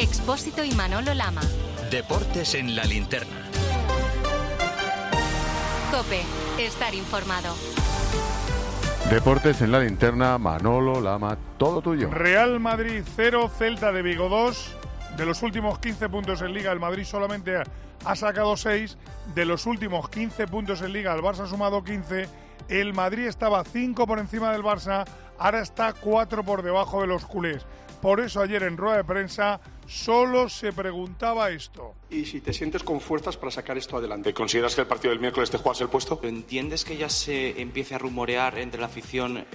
Expósito y Manolo Lama. Deportes en la linterna. COPE. Estar informado. Deportes en la linterna, Manolo Lama, todo tuyo. Real Madrid 0, Celta de Vigo 2. De los últimos 15 puntos en Liga, el Madrid solamente ha sacado 6. De los últimos 15 puntos en Liga, el Barça ha sumado 15. El Madrid estaba 5 por encima del Barça, ahora está 4 por debajo de los culés. Por eso ayer en rueda de prensa solo se preguntaba esto. Y si te sientes con fuerzas para sacar esto adelante. ¿Consideras que el partido del miércoles te juegas el puesto? ¿Entiendes que ya se empiece a rumorear entre la afición,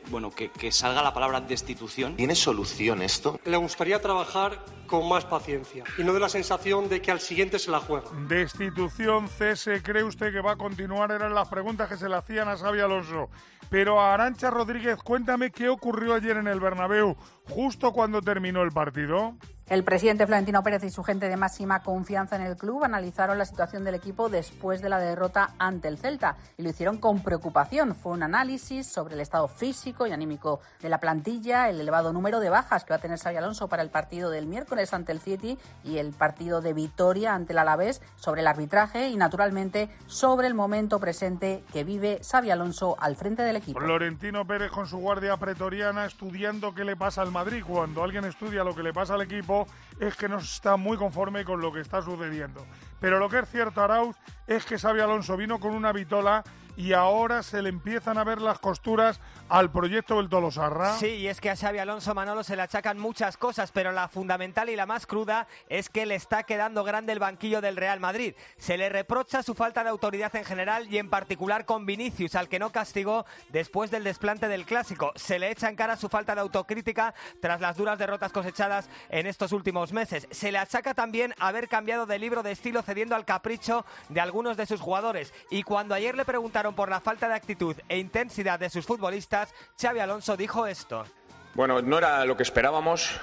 que salga la palabra destitución? ¿Tiene solución esto? Le gustaría trabajar con más paciencia y no de la sensación de que al siguiente se la juega. Destitución, cese, ¿cree usted que va a continuar? Eran las preguntas que se le hacían a Xabi Alonso. Pero a Arantxa Rodríguez, cuéntame qué ocurrió ayer en el Bernabéu, justo cuando terminó el partido. El presidente Florentino Pérez y su gente de máxima confianza en el club analizaron la situación del equipo después de la derrota ante el Celta y lo hicieron con preocupación. Fue un análisis sobre el estado físico y anímico de la plantilla, el elevado número de bajas que va a tener Xabi Alonso para el partido del miércoles ante el City y el partido de Vitoria ante el Alavés, sobre el arbitraje y naturalmente sobre el momento presente que vive Xabi Alonso al frente del equipo. Florentino Pérez con su guardia pretoriana estudiando qué le pasa al Madrid. Cuando alguien estudia lo que le pasa al equipo es que no está muy conforme con lo que está sucediendo. Pero lo que es cierto, Arauz, es que Xabi Alonso vino con una vitola y ahora se le empiezan a ver las costuras al proyecto del Tolosarra. Sí, y es que a Xabi Alonso, Manolo, se le achacan muchas cosas, pero la fundamental y la más cruda es que le está quedando grande el banquillo del Real Madrid. Se le reprocha su falta de autoridad en general y en particular con Vinicius, al que no castigó después del desplante del Clásico. Se le echa en cara su falta de autocrítica tras las duras derrotas cosechadas en estos últimos meses. Se le achaca también haber cambiado de libro de estilo cediendo al capricho de algunos de sus jugadores. Y cuando ayer le preguntaron por la falta de actitud e intensidad de sus futbolistas, Xabi Alonso dijo esto. Bueno, no era lo que esperábamos.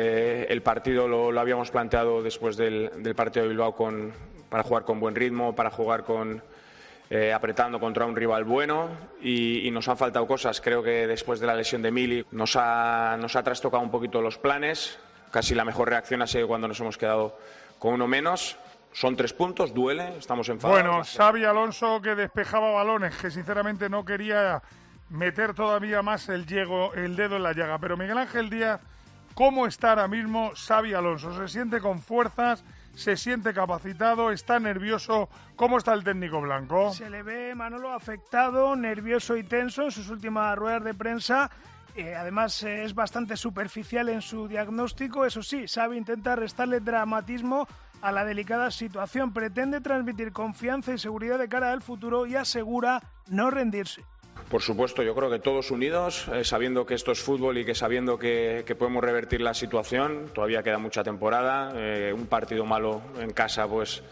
El partido lo habíamos planteado después del partido de Bilbao para jugar con buen ritmo, para jugar apretando contra un rival bueno y nos han faltado cosas. Creo que después de la lesión de Mili nos ha trastocado un poquito los planes. Casi la mejor reacción ha sido cuando nos hemos quedado con uno menos. Son 3 puntos, duele, estamos enfadados. Bueno, Xabi Alonso que despejaba balones, que sinceramente no quería meter todavía más el dedo en la llaga. Pero Miguel Ángel Díaz, ¿cómo está ahora mismo Xabi Alonso? ¿Se siente con fuerzas? ¿Se siente capacitado? ¿Está nervioso? ¿Cómo está el técnico blanco? Se le ve, Manolo, afectado, nervioso y tenso en sus últimas ruedas de prensa. Además es bastante superficial en su diagnóstico. Eso sí, Xabi intenta restarle dramatismo a la delicada situación. Pretende transmitir confianza y seguridad de cara al futuro y asegura no rendirse. Por supuesto, yo creo que todos unidos, sabiendo que esto es fútbol y que sabiendo que podemos revertir la situación. Todavía queda mucha temporada, un partido malo en casa pues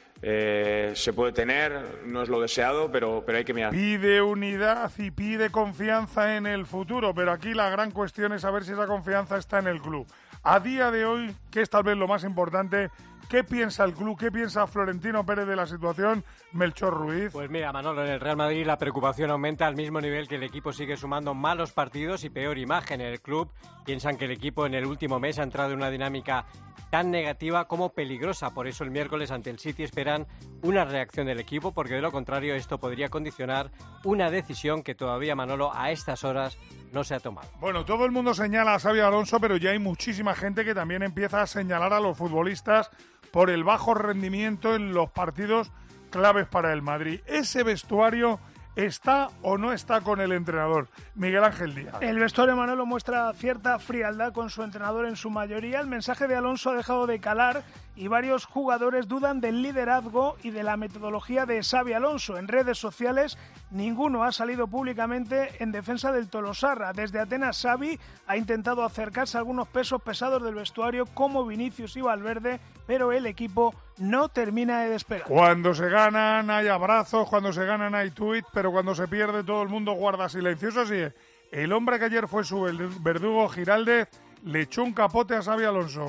se puede tener, no es lo deseado, pero hay que mirar. Pide unidad y pide confianza en el futuro, pero aquí la gran cuestión es saber si esa confianza está en el club. A día de hoy, que es tal vez lo más importante, ¿qué piensa el club? ¿Qué piensa Florentino Pérez de la situación? Melchor Ruiz. Pues mira, Manolo, en el Real Madrid la preocupación aumenta al mismo nivel que el equipo sigue sumando malos partidos y peor imagen. En el club piensan que el equipo en el último mes ha entrado en una dinámica tan negativa como peligrosa. Por eso el miércoles ante el City esperan una reacción del equipo, porque de lo contrario esto podría condicionar una decisión que todavía, Manolo, a estas horas no se ha tomado. Bueno, todo el mundo señala a Xabi Alonso, pero ya hay muchísima gente que también empieza a señalar a los futbolistas por el bajo rendimiento en los partidos claves para el Madrid. Ese vestuario ¿está o no está con el entrenador? Miguel Ángel Díaz. El vestuario, Manolo, muestra cierta frialdad con su entrenador en su mayoría. El mensaje de Alonso ha dejado de calar y varios jugadores dudan del liderazgo y de la metodología de Xabi Alonso. En redes sociales ninguno ha salido públicamente en defensa del Tolosarra. Desde Atenas, Xabi ha intentado acercarse a algunos pesos pesados del vestuario como Vinicius y Valverde, pero el equipo no termina de despegar. Cuando se ganan hay abrazos, cuando se ganan hay tuit, pero cuando se pierde todo el mundo guarda silencio. Eso sí, el hombre que ayer fue su verdugo, Giraldez, le echó un capote a Xabi Alonso.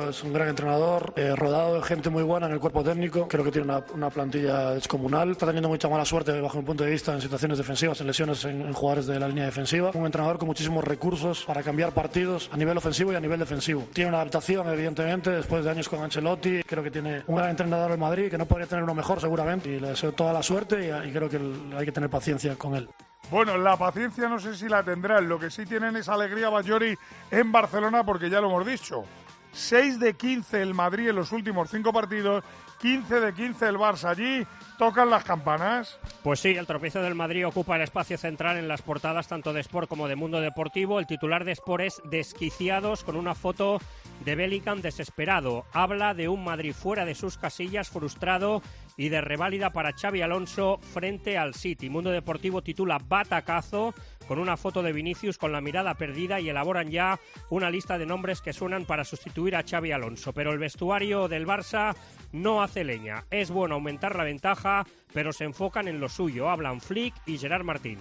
Es un gran entrenador, rodado de gente muy buena en el cuerpo técnico. Creo que tiene una plantilla descomunal. Está teniendo mucha mala suerte bajo mi punto de vista en situaciones defensivas, en lesiones en jugadores de la línea defensiva. Un entrenador con muchísimos recursos para cambiar partidos a nivel ofensivo y a nivel defensivo. Tiene una adaptación, evidentemente, después de años con Ancelotti. Creo que tiene un gran entrenador en Madrid, que no podría tener uno mejor seguramente. Y le deseo toda la suerte y creo que hay que tener paciencia con él. Bueno, la paciencia no sé si la tendrán. Lo que sí tienen es alegría Bajori en Barcelona, porque ya lo hemos dicho. 6 de 15 el Madrid en los últimos 5 partidos, 15 de 15 el Barça. Allí tocan las campanas. Pues sí, el tropiezo del Madrid ocupa el espacio central en las portadas tanto de Sport como de Mundo Deportivo. El titular de Sport es Desquiciados, con una foto de Bellingham desesperado. Habla de un Madrid fuera de sus casillas, frustrado, y de reválida para Xabi Alonso frente al City. Mundo Deportivo titula Batacazo, con una foto de Vinicius con la mirada perdida, y elaboran ya una lista de nombres que suenan para sustituir a Xabi Alonso. Pero el vestuario del Barça no hace leña. Es bueno aumentar la ventaja, pero se enfocan en lo suyo. Hablan Flick y Gerard Martín.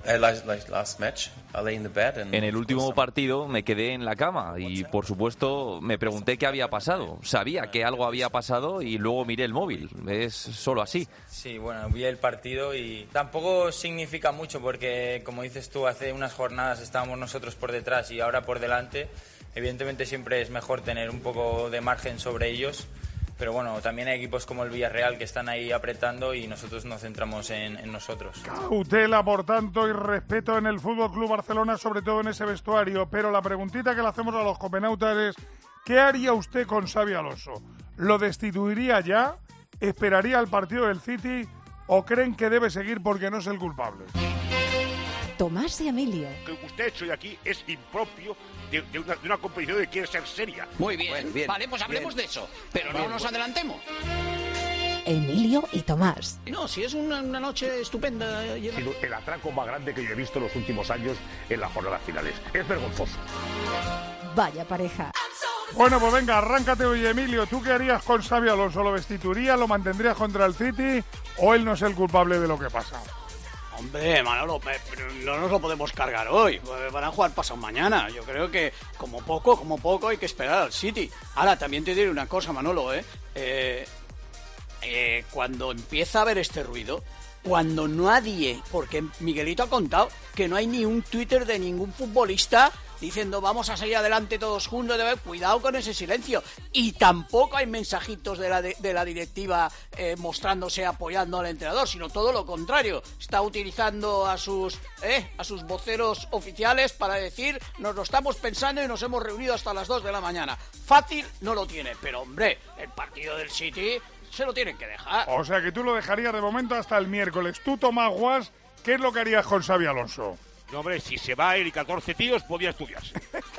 En el último partido me quedé en la cama y, por supuesto, me pregunté qué había pasado. Sabía que algo había pasado y luego miré el móvil. Es solo así. Sí, bueno, vi el partido y tampoco significa mucho porque, como dices tú, hace unas jornadas estábamos nosotros por detrás y ahora por delante. Evidentemente siempre es mejor tener un poco de margen sobre ellos. Pero bueno, también hay equipos como el Villarreal que están ahí apretando y nosotros nos centramos en nosotros. Cautela, por tanto, y respeto en el Fútbol Club Barcelona, sobre todo en ese vestuario. Pero la preguntita que le hacemos a los copenautas es: ¿qué haría usted con Xabi Alonso? ¿Lo destituiría ya? ¿Esperaría al partido del City? ¿O creen que debe seguir porque no es el culpable? Tomás y Emilio. Lo que usted ha hecho hoy aquí es impropio de una competición que quiere ser seria. Muy bien, bueno, bien, vale, pues hablemos de eso, pero no nos adelantemos. Emilio y Tomás. No, si es una noche estupenda. El atraco más grande que yo he visto en los últimos años en las jornadas finales. Es vergonzoso. Vaya pareja. Bueno, pues venga, arráncate hoy, Emilio. ¿Tú qué harías con Xabi Alonso? ¿Lo destituirías, lo mantendrías contra el City o él no es el culpable de lo que pasa? Hombre, Manolo, no nos lo podemos cargar hoy. Van a jugar pasado mañana. Yo creo que como poco hay que esperar al City. Ahora, también te diré una cosa, Manolo, cuando empieza a haber este ruido, cuando nadie, porque Miguelito ha contado que no hay ni un Twitter de ningún futbolista diciendo vamos a seguir adelante todos juntos, cuidado con ese silencio. Y tampoco hay mensajitos de la directiva mostrándose apoyando al entrenador, sino todo lo contrario. Está utilizando a sus voceros oficiales para decir nos lo estamos pensando y nos hemos reunido hasta las 2 de la mañana. Fácil no lo tiene, pero hombre, el partido del City se lo tienen que dejar. O sea que tú lo dejarías de momento hasta el miércoles. Tú, Tomás Guas, ¿qué es lo que harías con Xabi Alonso? No, hombre, si se va a ir y 14 tíos, podía estudiarse.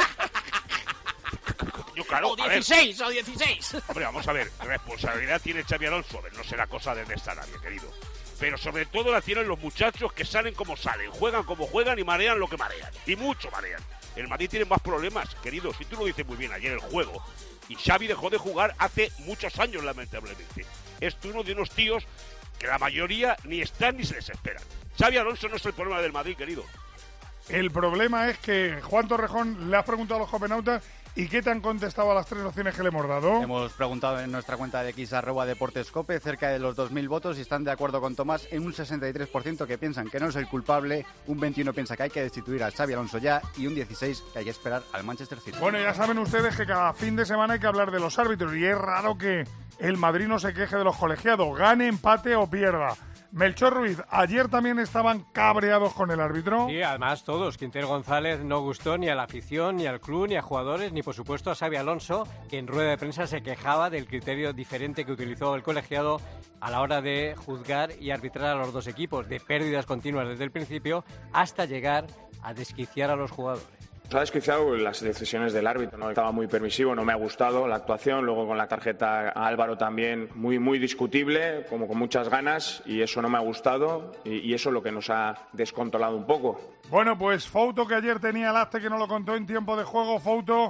Yo, claro, o 16. Hombre, vamos a ver, responsabilidad tiene Xabi Alonso. No será cosa de esta nadie, querido. Pero sobre todo la tienen los muchachos que salen como salen, juegan como juegan y marean lo que marean. Y mucho marean. El Madrid tiene más problemas, querido. Si tú lo dices muy bien ayer, el juego. Y Xavi dejó de jugar hace muchos años, lamentablemente. Es uno de unos tíos que la mayoría ni están ni se les esperan. Xabi Alonso no es el problema del Madrid, querido. El problema es que, Juan Torrejón, le has preguntado a los copenautas y ¿qué te han contestado a las 3 opciones que le hemos dado? Hemos preguntado en nuestra cuenta de X @deportescope cerca de los 2.000 votos y están de acuerdo con Tomás en un 63% que piensan que no es el culpable, un 21% piensa que hay que destituir a Xabi Alonso ya y un 16% que hay que esperar al Manchester City. Bueno, ya saben ustedes que cada fin de semana hay que hablar de los árbitros y es raro que el Madrid no se queje de los colegiados, gane, empate o pierda. Melchor Ruiz, ayer también estaban cabreados con el árbitro. Sí, además todos. Quintero González no gustó ni a la afición, ni al club, ni a jugadores, ni por supuesto a Xabi Alonso, que en rueda de prensa se quejaba del criterio diferente que utilizó el colegiado a la hora de juzgar y arbitrar a los dos equipos, de pérdidas continuas desde el principio hasta llegar a desquiciar a los jugadores. Nos ha desquiciado las decisiones del árbitro, ¿no? Estaba muy permisivo, no me ha gustado la actuación, luego con la tarjeta a Álvaro también muy discutible, como con muchas ganas, y eso no me ha gustado y eso es lo que nos ha descontrolado un poco. Bueno, pues Fouto, que ayer tenía el acte que no lo contó en tiempo de juego, Fouto,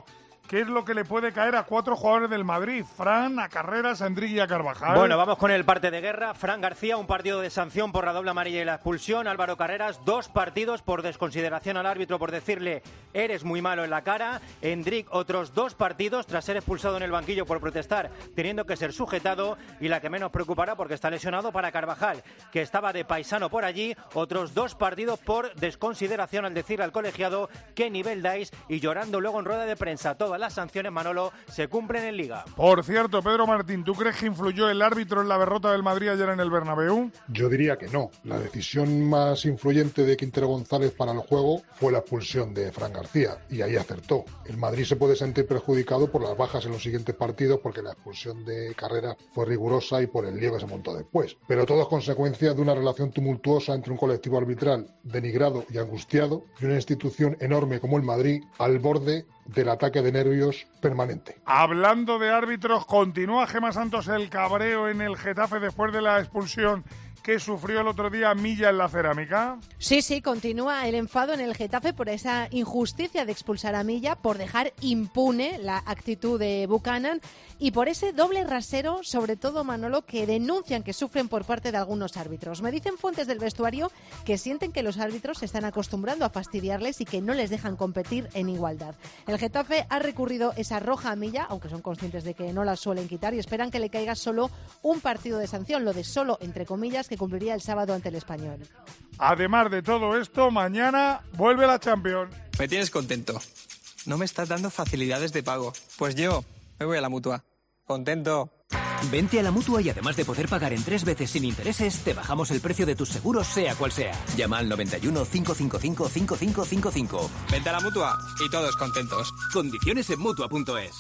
¿qué es lo que le puede caer a 4 jugadores del Madrid? Fran, a Carreras, a Endrick y a Carvajal. Bueno, vamos con el parte de guerra. Fran García, un partido de sanción por la doble amarilla y la expulsión. Álvaro Carreras, 2 partidos por desconsideración al árbitro por decirle eres muy malo en la cara. Endrick, otros 2 partidos tras ser expulsado en el banquillo por protestar, teniendo que ser sujetado. Y la que menos preocupará porque está lesionado para Carvajal, que estaba de paisano por allí. Otros 2 partidos por desconsideración al decirle al colegiado qué nivel dais, y llorando luego en rueda de prensa. Todas las sanciones, Manolo, se cumplen en Liga. Por cierto, Pedro Martín, ¿tú crees que influyó el árbitro en la derrota del Madrid ayer en el Bernabéu? Yo diría que no. La decisión más influyente de Quintero González para el juego fue la expulsión de Fran García, y ahí acertó. El Madrid se puede sentir perjudicado por las bajas en los siguientes partidos porque la expulsión de Carreras fue rigurosa y por el lío que se montó después. Pero todo es consecuencia de una relación tumultuosa entre un colectivo arbitral denigrado y angustiado y una institución enorme como el Madrid al borde del ataque de nervios permanente. Hablando de árbitros, continúa Gemma Santos el cabreo en el Getafe después de la expulsión que sufrió el otro día Milla en la Cerámica. Sí, continúa el enfado en el Getafe por esa injusticia de expulsar a Milla, por dejar impune la actitud de Buchanan y por ese doble rasero, sobre todo, Manolo, que denuncian que sufren por parte de algunos árbitros. Me dicen fuentes del vestuario que sienten que los árbitros se están acostumbrando a fastidiarles y que no les dejan competir en igualdad. El Getafe ha recurrido esa roja a Milla, aunque son conscientes de que no la suelen quitar, y esperan que le caiga solo un partido de sanción, lo de solo, entre comillas, que cumpliría el sábado ante el Español. Además de todo esto, mañana vuelve la Champions. Me tienes contento. No me estás dando facilidades de pago. Pues yo me voy a la Mutua. Contento. Vente a la Mutua y además de poder pagar en 3 veces sin intereses, te bajamos el precio de tus seguros sea cual sea. Llama al 91 555 5555. Vente a la Mutua y todos contentos. Condiciones en Mutua.es.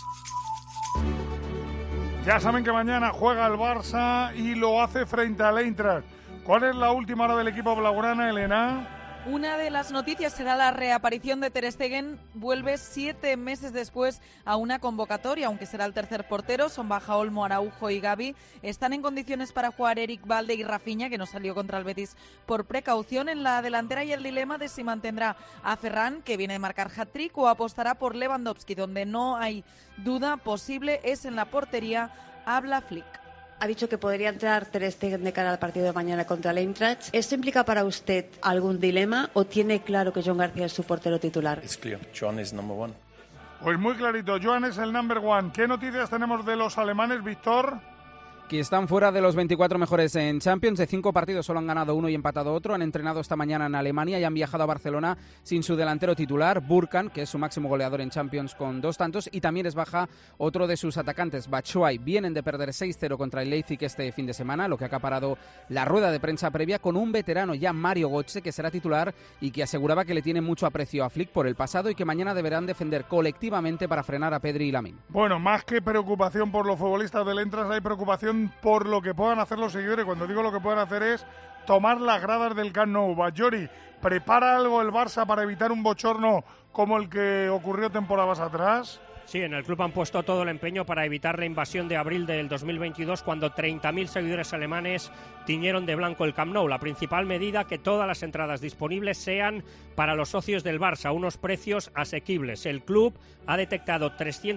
Ya saben que mañana juega el Barça y lo hace frente al Eintracht. ¿Cuál es la última hora del equipo blaugrana, Elena? Una de las noticias será la reaparición de Ter Stegen. Vuelve 7 meses después a una convocatoria, aunque será el tercer portero. Son baja Olmo, Araujo y Gavi. Están en condiciones para jugar Eric Balde y Rafinha, que no salió contra el Betis por precaución en la delantera, y el dilema de si mantendrá a Ferran, que viene de marcar hat-trick, o apostará por Lewandowski. Donde no hay duda posible es en la portería. Habla Flick. Ha dicho que podría entrar Ter Stegen de cara al partido de mañana contra el Eintracht. ¿Esto implica para usted algún dilema o tiene claro que Jon García es su portero titular? It's clear. Jon is number 1. Pues muy clarito, Jon es el number 1. ¿Qué noticias tenemos de los alemanes, Víctor? Que están fuera de los 24 mejores en Champions. De 5 partidos solo han ganado 1 y empatado otro. Han entrenado esta mañana en Alemania y han viajado a Barcelona sin su delantero titular, Burkan, que es su máximo goleador en Champions con 2 tantos, y también es baja otro de sus atacantes, Batshuayi. Vienen de perder 6-0 contra el Leipzig este fin de semana, lo que ha acaparado la rueda de prensa previa con un veterano ya, Mario Götze, que será titular y que aseguraba que le tiene mucho aprecio a Flick por el pasado y que mañana deberán defender colectivamente para frenar a Pedri y Lamine. Bueno, más que preocupación por los futbolistas del Eintracht, hay preocupación por lo que puedan hacer los seguidores. Cuando digo lo que puedan hacer es tomar las gradas del Camp Nou. Bajori, ¿prepara algo el Barça para evitar un bochorno como el que ocurrió temporadas atrás? Sí, en el club han puesto todo el empeño para evitar la invasión de abril del 2022, cuando 30.000 seguidores alemanes tiñeron de blanco el Camp Nou. La principal medida, que todas las entradas disponibles sean para los socios del Barça, unos precios asequibles. El club ha detectado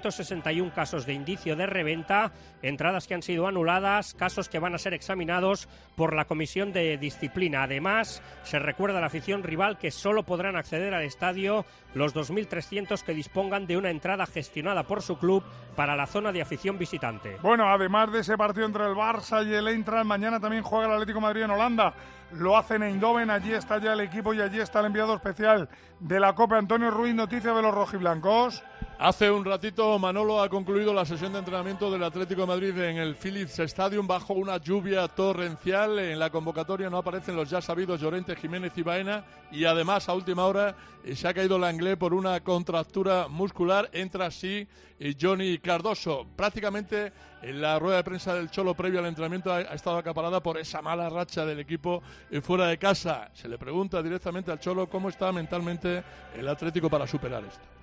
361 casos de indicio de reventa, entradas que han sido anuladas, casos que van a ser examinados por la Comisión de Disciplina. Además, se recuerda a la afición rival que solo podrán acceder al estadio los 2.300 que dispongan de una entrada gestionada por su club para la zona de afición visitante. Bueno, además de ese partido entre el Barça y el Eintracht, mañana también juega el Atlético de Madrid en Holanda. Lo hace en Eindhoven, allí está ya el equipo y allí está el enviado especial de la Copa, Antonio Ruiz. Noticia de los rojiblancos. Hace un ratito Manolo ha concluido la sesión de entrenamiento del Atlético de Madrid en el Philips Stadium bajo una lluvia torrencial. En la convocatoria no aparecen los ya sabidos Llorente, Jiménez y Baena, y además a última hora se ha caído Langlais por una contractura muscular. Entra así Johnny Cardoso. Prácticamente en la rueda de prensa del Cholo previo al entrenamiento ha estado acaparada por esa mala racha del equipo fuera de casa. Se le pregunta directamente al Cholo cómo está mentalmente el Atlético para superar esto.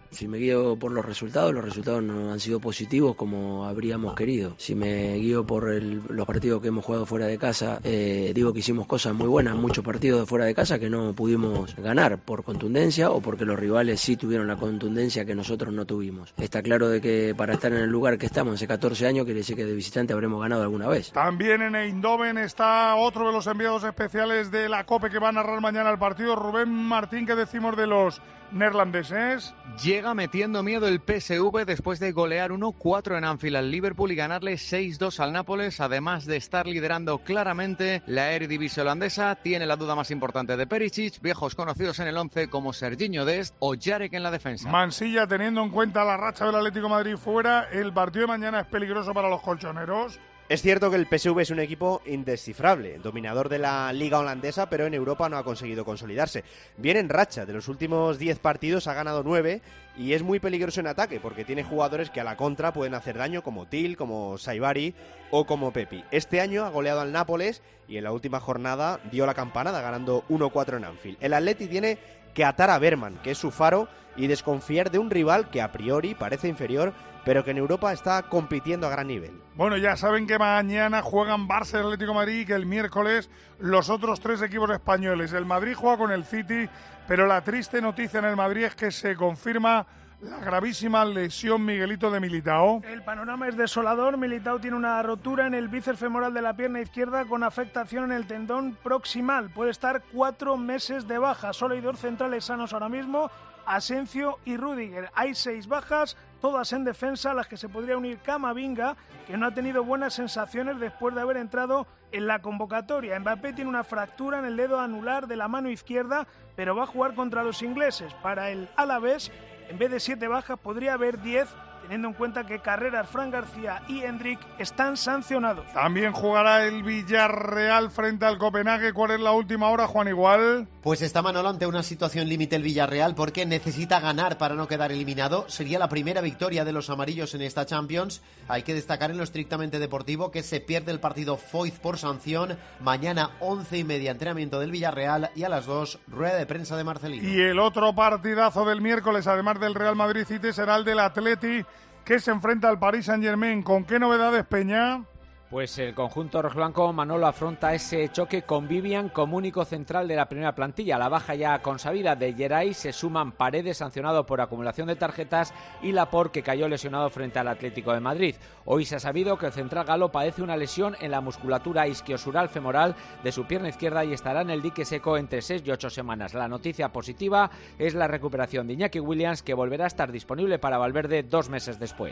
Si me guío por los resultados no han sido positivos como habríamos querido. Si me guío por los partidos que hemos jugado fuera de casa, digo que hicimos cosas muy buenas, muchos partidos de fuera de casa que no pudimos ganar por contundencia o porque los rivales sí tuvieron la contundencia que nosotros no tuvimos. Está claro de que para estar en el lugar que estamos hace 14 años quiere decir que de visitante habremos ganado alguna vez. También en Eindhoven está otro de los enviados especiales de la COPE que va a narrar mañana el partido, Rubén Martín. ¿Qué decimos de los neerlandeses? Llega metiendo miedo el PSV después de golear 1-4 en Anfield al Liverpool y ganarle 6-2 al Nápoles, además de estar liderando claramente la Eredivisie holandesa. Tiene la duda más importante de Perisic, viejos conocidos en el 11 como Serginho Dest o Jarek en la defensa. Mansilla, teniendo en cuenta la racha del Atlético de Madrid fuera, ¿el partido de mañana es peligroso para los colchoneros? Es cierto que el PSV es un equipo indescifrable, dominador de la liga holandesa, pero en Europa no ha conseguido consolidarse. Viene en racha, de los últimos 10 partidos ha ganado 9 y es muy peligroso en ataque porque tiene jugadores que a la contra pueden hacer daño, como Til, como Saibari o como Pepi. Este año ha goleado al Nápoles y en la última jornada dio la campanada ganando 1-4 en Anfield. El Atleti tiene que atar a Berman, que es su faro, y desconfiar de un rival que a priori parece inferior, pero que en Europa está compitiendo a gran nivel. Bueno, ya saben que mañana juegan Barça y Atlético de Madrid y que el miércoles los otros 3 equipos españoles. El Madrid juega con el City, pero la triste noticia en el Madrid es que se confirma la gravísima lesión, Miguelito, de Militao. El panorama es desolador. Militao tiene una rotura en el bíceps femoral de la pierna izquierda con afectación en el tendón proximal. Puede estar 4 meses de baja. Solo hay 2 centrales sanos ahora mismo, Asensio y Rüdiger. Hay 6 bajas, todas en defensa, a las que se podría unir Camavinga, que no ha tenido buenas sensaciones después de haber entrado en la convocatoria. Mbappé tiene una fractura en el dedo anular de la mano izquierda, pero va a jugar contra los ingleses. Para el Alavés, en vez de 7 bajas, podría haber 10, teniendo en cuenta que Carreras, Fran García y Hendrik están sancionados. También jugará el Villarreal frente al Copenhague. ¿Cuál es la última hora, Juan Igual? Pues está Manolo ante una situación límite el Villarreal porque necesita ganar para no quedar eliminado. Sería la primera victoria de los amarillos en esta Champions. Hay que destacar en lo estrictamente deportivo que se pierde el partido Foyth por sanción. Mañana 11:30 entrenamiento del Villarreal y a las 2 rueda de prensa de Marcelino. Y el otro partidazo del miércoles, además del Real Madrid City, será el del Atleti, que se enfrenta al Paris Saint-Germain. ¿Con qué novedades, Peña? Pues el conjunto rojiblanco, Manolo, afronta ese choque con Vivian como único central de la primera plantilla. A la baja ya consabida de Geray se suman Paredes, sancionado por acumulación de tarjetas, y Laporte, que cayó lesionado frente al Atlético de Madrid. Hoy se ha sabido que el central galo padece una lesión en la musculatura isquiosural femoral de su pierna izquierda y estará en el dique seco entre 6 y 8 semanas. La noticia positiva es la recuperación de Iñaki Williams, que volverá a estar disponible para Valverde 2 meses después.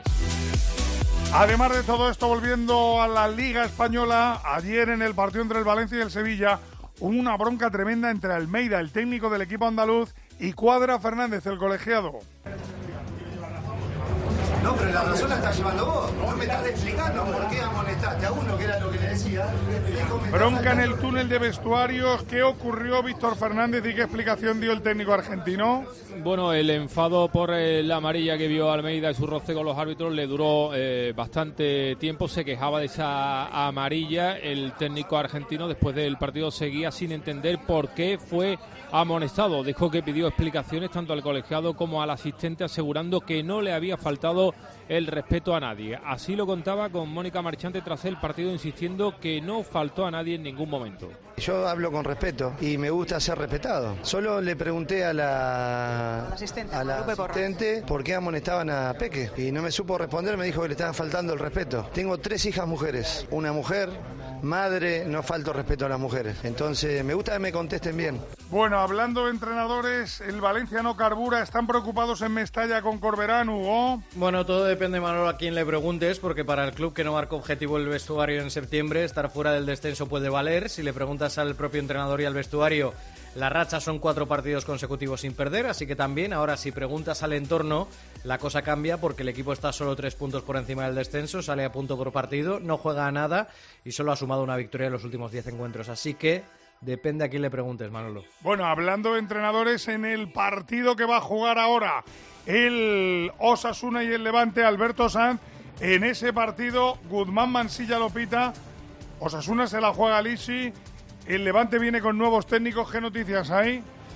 Además de todo esto, volviendo a la Liga Española, ayer en el partido entre el Valencia y el Sevilla hubo una bronca tremenda entre Almeida, el técnico del equipo andaluz, y Cuadra Fernández, el colegiado. No, pero la razón la estás llevando vos. No me estás explicando por qué amonestaste a uno, que era lo que le decía. Bronca en el túnel de vestuarios. ¿Qué ocurrió, Víctor Fernández, y qué explicación dio el técnico argentino? Bueno, el enfado por la amarilla que vio Almeida y su roce con los árbitros le duró bastante tiempo. Se quejaba de esa amarilla. El técnico argentino, después del partido, seguía sin entender por qué fue amonestado. Dijo que pidió explicaciones tanto al colegiado como al asistente, asegurando que no le había faltado el respeto a nadie. Así lo contaba con Mónica Marchante tras el partido, insistiendo que no faltó a nadie en ningún momento. Yo hablo con respeto y me gusta ser respetado. Solo le pregunté a la asistente por qué amonestaban a Peque y no me supo responder. Me dijo que le estaban faltando el respeto. Tengo 3 hijas mujeres, una mujer, madre, no falto respeto a las mujeres. Entonces me gusta que me contesten bien. Bueno, hablando de entrenadores, el Valencia no carbura. ¿Están preocupados en Mestalla con Corberán, Hugo? Bueno, todo depende, Manolo, a quién le preguntes, porque para el club que no marcó objetivo el vestuario en septiembre, estar fuera del descenso puede valer. Si le preguntas al propio entrenador y al vestuario, la racha son 4 partidos consecutivos sin perder, así que también ahora si preguntas al entorno, la cosa cambia porque el equipo está solo 3 puntos por encima del descenso, sale a punto por partido, no juega a nada y solo ha sumado una victoria en los últimos 10 encuentros, así que depende a quién le preguntes, Manolo. Bueno, hablando de entrenadores, en el partido que va a jugar ahora el Osasuna y el Levante, Alberto Sanz, en ese partido Guzmán Mansilla lo pita, Osasuna se la juega a Lisi, el Levante viene con nuevos técnicos. ¿Qué noticias hay?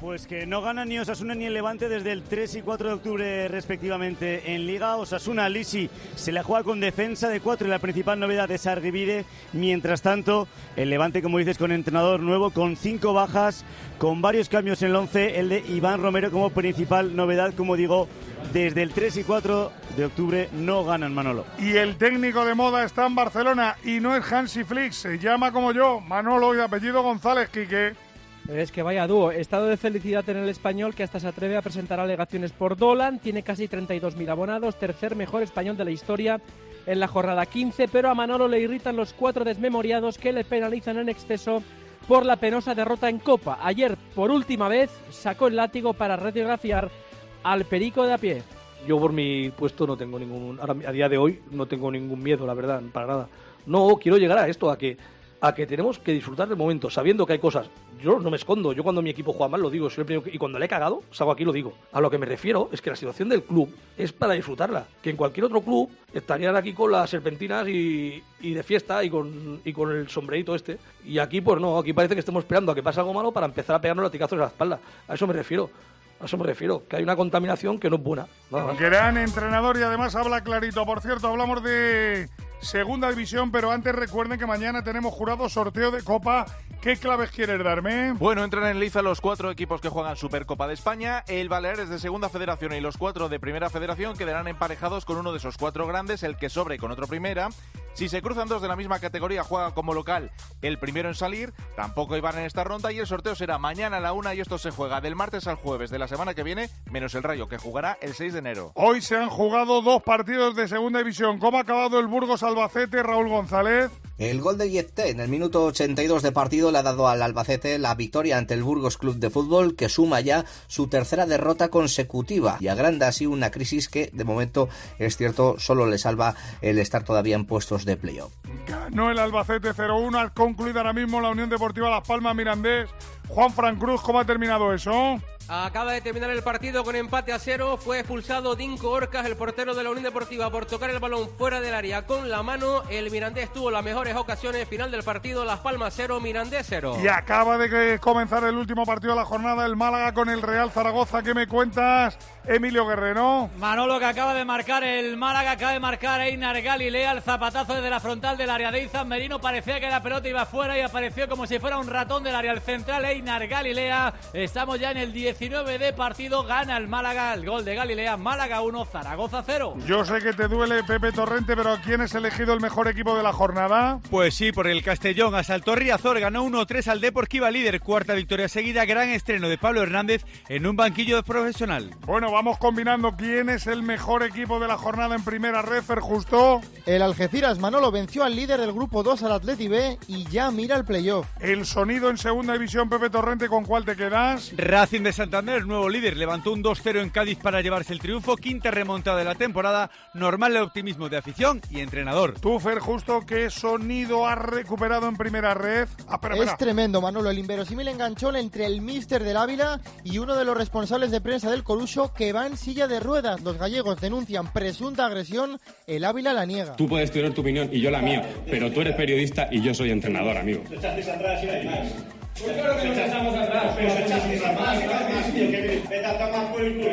Pues que no gana ni Osasuna ni el Levante desde el 3 y 4 de octubre respectivamente en Liga. Osasuna, Lisi, se la juega con defensa de 4 y la principal novedad es Argibide. Mientras tanto, el Levante, como dices, con entrenador nuevo, con 5 bajas, con varios cambios en el 11, el de Iván Romero como principal novedad, como digo, desde el 3 y 4 de octubre no ganan, Manolo. Y el técnico de moda está en Barcelona y no es Hansi Flick, se llama como yo, Manolo, y de apellido González, Quique. Es que vaya dúo, estado de felicidad en el español que hasta se atreve a presentar alegaciones por Dolan, tiene casi 32.000 abonados, tercer mejor español de la historia en la jornada 15, pero a Manolo le irritan los 4 desmemoriados que le penalizan en exceso por la penosa derrota en Copa. Ayer, por última vez, sacó el látigo para radiografiar al Perico de a pie. Yo por mi puesto no tengo a día de hoy no tengo ningún miedo, la verdad, para nada. No, quiero llegar a esto, a que tenemos que disfrutar del momento, sabiendo que hay cosas. Yo no me escondo, yo cuando mi equipo juega mal lo digo, soy el primero y cuando le he cagado, salgo aquí y lo digo. A lo que me refiero es que la situación del club es para disfrutarla, que en cualquier otro club estarían aquí con las serpentinas y de fiesta y con el sombrerito este, y aquí pues no, aquí parece que estamos esperando a que pase algo malo para empezar a pegarnos latigazos en la espalda. A eso me refiero, que hay una contaminación que no es buena. Gran entrenador y además habla clarito. Por cierto, hablamos de Segunda División, pero antes recuerden que mañana tenemos jurado sorteo de Copa. ¿Qué claves quieres darme? Bueno, entran en liza los 4 equipos que juegan Supercopa de España. El Baleares de Segunda Federación y los 4 de Primera Federación quedarán emparejados con uno de esos 4 grandes, el que sobre con otro Primera. Si se cruzan 2 de la misma categoría, juega como local el primero en salir. Tampoco iban en esta ronda y el sorteo será mañana a la 1 y esto se juega del martes al jueves de la semana que viene, menos el Rayo, que jugará el 6 de enero. Hoy se han jugado 2 partidos de Segunda División. ¿Cómo ha acabado el Burgos Albacete, Raúl González? El gol de Yezté en el minuto 82 de partido le ha dado al Albacete la victoria ante el Burgos Club de Fútbol, que suma ya su tercera derrota consecutiva y agranda así una crisis que, de momento, es cierto, solo le salva el estar todavía en puestos de playoff. Ganó el Albacete 0-1, ha concluido ahora mismo la Unión Deportiva Las Palmas Mirandés. Juanfran Cruz, ¿cómo ha terminado eso? Acaba de terminar el partido con empate a 0. Fue expulsado Dinko Orcas, el portero de la Unión Deportiva, por tocar el balón fuera del área con la mano. El Mirandés tuvo las mejores ocasiones. Final del partido, Las Palmas 0, Mirandés 0. Y acaba de comenzar el último partido de la jornada, el Málaga con el Real Zaragoza. ¿Qué me cuentas, Emilio Guerrero? Manolo, que acaba de marcar el Málaga, acaba de marcar Einar Galilea, el zapatazo desde la frontal del área de Izan Merino. Parecía que la pelota iba fuera y apareció como si fuera un ratón del área al central, Einar Galilea. Estamos ya en el 19 de partido, gana el Málaga, el gol de Galilea, Málaga 1, Zaragoza 0. Yo sé que te duele, Pepe Torrente, pero ¿quién es elegido el mejor equipo de la jornada? Pues sí, por el Castellón, asaltó Riazor, ganó 1-3 al Depor, que iba líder, 4ª victoria seguida, gran estreno de Pablo Hernández en un banquillo de profesional. Bueno, vamos combinando, ¿quién es el mejor equipo de la jornada en primera red, Justo? El Algeciras, Manolo, venció al líder del grupo 2, al Atleti B, y ya mira el playoff. El sonido en segunda división, Pepe Torrente, ¿con cuál te quedas? Racing de Santander, nuevo líder, levantó un 2-0 en Cádiz para llevarse el triunfo, 5ª remontada de la temporada, normal el optimismo de afición y entrenador. Tú, Justo, ¿qué sonido has recuperado en primera red? Es tremendo, Manolo, el inverosímil enganchón entre el míster del Ávila y uno de los responsables de prensa del Coruso, que va en silla de ruedas. Los gallegos denuncian presunta agresión, el Ávila la niega. Tú puedes tener tu opinión y yo la mía, pero tú eres periodista y yo soy entrenador, amigo. Te echasteis atrás y no hay más. Pues claro que nos echamos atrás, pero se echasteis atrás, vete a tomar por el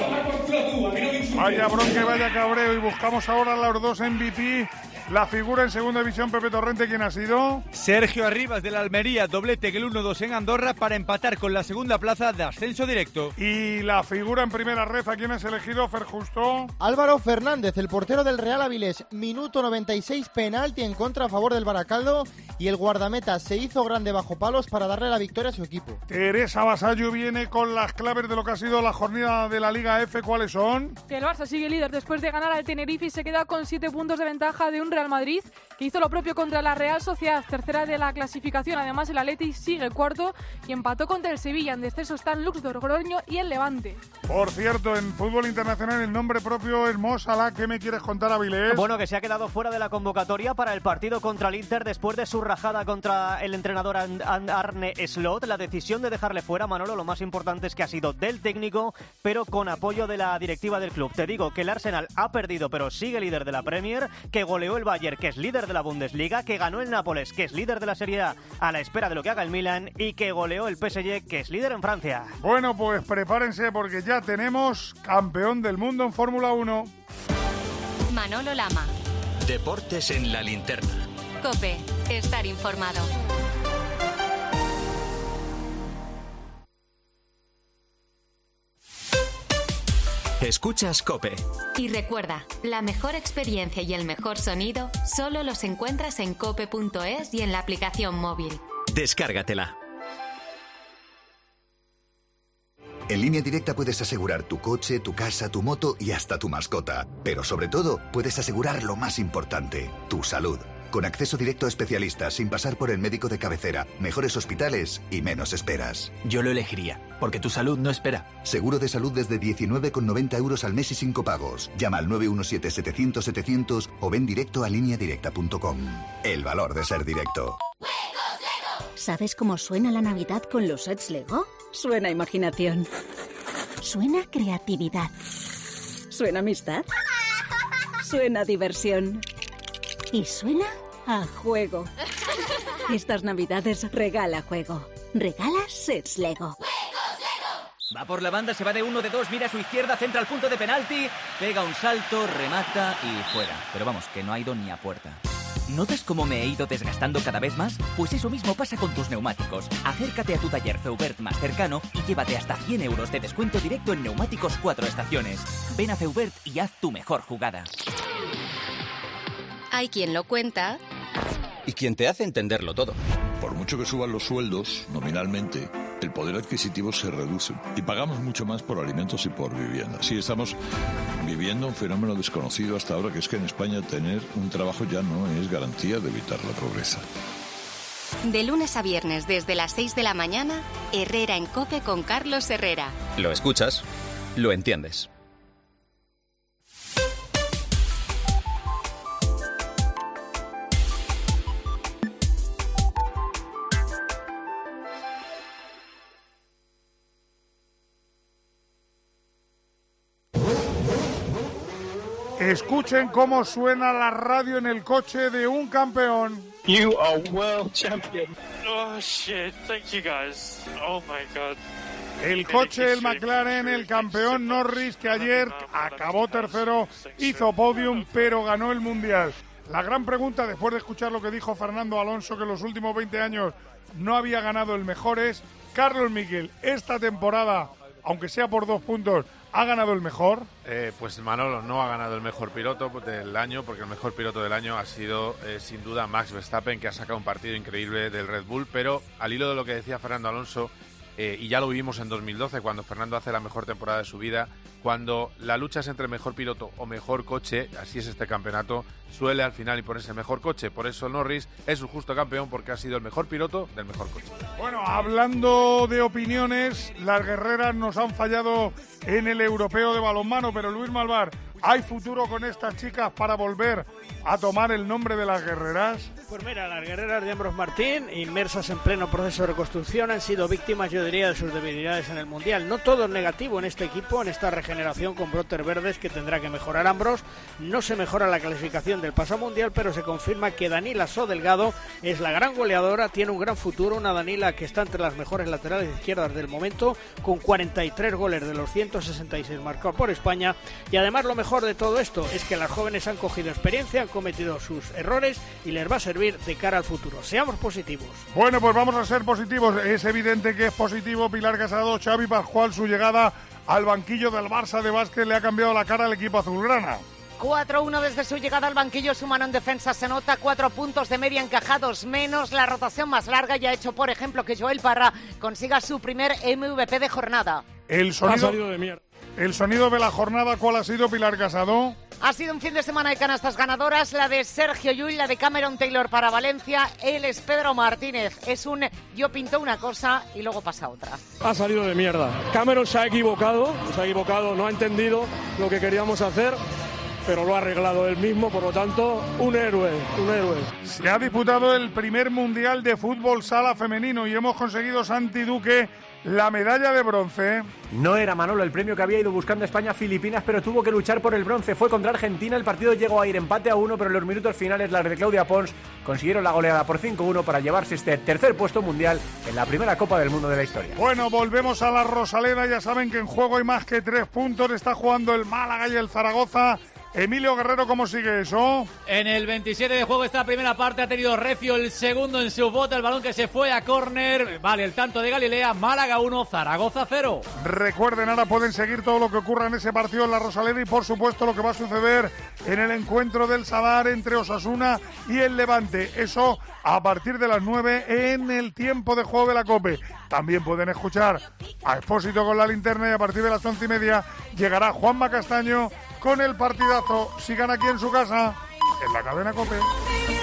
culo. Vaya bronque, vaya cabreo, y buscamos ahora a los 2 MVP. La figura en segunda división, Pepe Torrente, ¿quién ha sido? Sergio Arribas de la Almería, doblete que el 1-2 en Andorra para empatar con la segunda plaza de ascenso directo. Y la figura en primera red, ¿a quién has elegido, Justo? Álvaro Fernández, el portero del Real Avilés, minuto 96, penalti en contra a favor del Baracaldo, y el guardameta se hizo grande bajo palos para darle la victoria a su equipo. Teresa Basallo viene con las claves de lo que ha sido la jornada de la Liga F, ¿cuáles son? Que el Barça sigue líder después de ganar al Tenerife y se queda con 7 puntos de ventaja de un Real Madrid, que hizo lo propio contra la Real Sociedad, tercera de la clasificación. Además, el Atleti sigue cuarto y empató contra el Sevilla. En descenso están Lux de Logroño y el Levante. Por cierto, en fútbol internacional el nombre propio es Mo Salah. ¿Qué me quieres contar, Avilés? Bueno, que se ha quedado fuera de la convocatoria para el partido contra el Inter después de su rajada contra el entrenador Arne Slot. La decisión de dejarle fuera, Manolo, lo más importante es que ha sido del técnico, pero con apoyo de la directiva del club. Te digo que el Arsenal ha perdido, pero sigue líder de la Premier, que goleó el el Bayern, que es líder de la Bundesliga, que ganó el Nápoles, que es líder de la Serie A la espera de lo que haga el Milan, y que goleó el PSG, que es líder en Francia. Bueno, pues prepárense porque ya tenemos campeón del mundo en Fórmula 1. Manolo Lama. Deportes en la linterna. COPE. Estar informado. Escuchas COPE. Y recuerda, la mejor experiencia y el mejor sonido solo los encuentras en cope.es y en la aplicación móvil. Descárgatela. En Línea Directa puedes asegurar tu coche, tu casa, tu moto y hasta tu mascota. Pero sobre todo, puedes asegurar lo más importante, tu salud. Con acceso directo a especialistas, sin pasar por el médico de cabecera, mejores hospitales y menos esperas. Yo lo elegiría, porque tu salud no espera. Seguro de salud desde 19,90 € al mes y sin copagos. Llama al 917-700-700 o ven directo a lineadirecta.com. El valor de ser directo. ¿Sabes cómo suena la Navidad con los sets Lego? Suena imaginación. Suena creatividad. Suena amistad. Suena diversión. Y suena a juego. Estas Navidades regala juego. Regala sets Lego. Va por la banda, se va de 1, de 2, mira a su izquierda, centra al punto de penalti, pega un salto, remata y fuera. Pero vamos, que no ha ido ni a puerta. ¿Notas cómo me he ido desgastando cada vez más? Pues eso mismo pasa con tus neumáticos. Acércate a tu taller Feubert más cercano y llévate hasta 100 € de descuento directo en neumáticos 4 estaciones. Ven a Feubert y haz tu mejor jugada. Hay quien lo cuenta. Y quien te hace entenderlo todo. Por mucho que suban los sueldos, nominalmente, el poder adquisitivo se reduce. Y pagamos mucho más por alimentos y por vivienda. Sí, estamos viviendo un fenómeno desconocido hasta ahora, que es que en España tener un trabajo ya no es garantía de evitar la pobreza. De lunes a viernes desde las 6 de la mañana, Herrera en COPE con Carlos Herrera. Lo escuchas, lo entiendes. Escuchen cómo suena la radio en el coche de un campeón. You are world champion. Oh shit, thank you guys. Oh my god. El coche, el McLaren, el campeón Norris, que ayer acabó tercero, hizo podium, pero ganó el Mundial. La gran pregunta, después de escuchar lo que dijo Fernando Alonso, que en los últimos 20 años no había ganado el mejor, es: Carlos Miquel, esta temporada, aunque sea por 2 puntos, ¿ha ganado el mejor? Pues Manolo no ha ganado el mejor piloto del año, porque el mejor piloto del año ha sido sin duda Max Verstappen, que ha sacado un partido increíble del Red Bull, pero al hilo de lo que decía Fernando Alonso, y ya lo vivimos en 2012, cuando Fernando hace la mejor temporada de su vida, cuando la lucha es entre mejor piloto o mejor coche, así es este campeonato, suele al final imponerse el mejor coche. Por eso Norris es un justo campeón, porque ha sido el mejor piloto del mejor coche. Bueno, hablando de opiniones, las guerreras nos han fallado en el europeo de balonmano, pero Luis Malvar, ¿hay futuro con estas chicas para volver a tomar el nombre de las guerreras? Pues mira, las guerreras de Ambros Martín, inmersas en pleno proceso de reconstrucción, han sido víctimas, yo diría, de sus debilidades en el Mundial. No todo es negativo en este equipo, en esta regeneración con brotes verdes que tendrá que mejorar Ambros. No se mejora la clasificación del pasado Mundial, pero se confirma que Danila So Delgado es la gran goleadora, tiene un gran futuro, una Danila que está entre las mejores laterales izquierdas del momento, con 43 goles de los 166 marcados por España, y además lo mejor de todo esto es que las jóvenes han cogido experiencia, han cometido sus errores y les va a servir de cara al futuro. Seamos positivos. Bueno, pues vamos a ser positivos. Es evidente que es positivo. Pilar Casado, Xavi Pascual, su llegada al banquillo del Barça de básquet le ha cambiado la cara al equipo azulgrana. 4-1 desde su llegada al banquillo, su mano en defensa se nota, 4 puntos de media encajados menos, la rotación más larga y ha hecho, por ejemplo, que Joel Parra consiga su primer MVP de jornada. El sonido de la jornada, ¿cuál ha sido, Pilar Casado? Ha sido un fin de semana de canastas ganadoras, la de Sergio Llull, la de Cameron Taylor para Valencia, él es Pedro Martínez. Es un yo pinto una cosa y luego pasa otra. Ha salido de mierda. Cameron se ha equivocado, no ha entendido lo que queríamos hacer, pero lo ha arreglado él mismo, por lo tanto, un héroe. Se ha disputado el primer Mundial de Fútbol Sala femenino y hemos conseguido, Santi Duque, la medalla de bronce. No era, Manolo, el premio que había ido buscando España-Filipinas, pero tuvo que luchar por el bronce. Fue contra Argentina, el partido llegó a ir empate a 1, pero en los minutos finales las de Claudia Pons consiguieron la goleada por 5-1 para llevarse este tercer puesto mundial en la primera Copa del Mundo de la historia. Bueno, volvemos a la Rosaleda. Ya saben que en juego hay más que 3 puntos. Está jugando el Málaga y el Zaragoza. Emilio Guerrero, ¿cómo sigue eso? En el 27 de juego esta primera parte ha tenido Recio el segundo en su bote, el balón que se fue a córner. Vale, el tanto de Galilea, Málaga 1, Zaragoza 0. Recuerden, ahora pueden seguir todo lo que ocurra en ese partido en la Rosaleda y por supuesto lo que va a suceder en el encuentro del Sadar entre Osasuna y el Levante. Eso a partir de las 9 en el tiempo de juego de la COPE. También pueden escuchar a Expósito con la linterna y a partir de las 11:30 llegará Juanma Castaño con el partidazo. Sigan aquí en su casa, en la cadena COPE.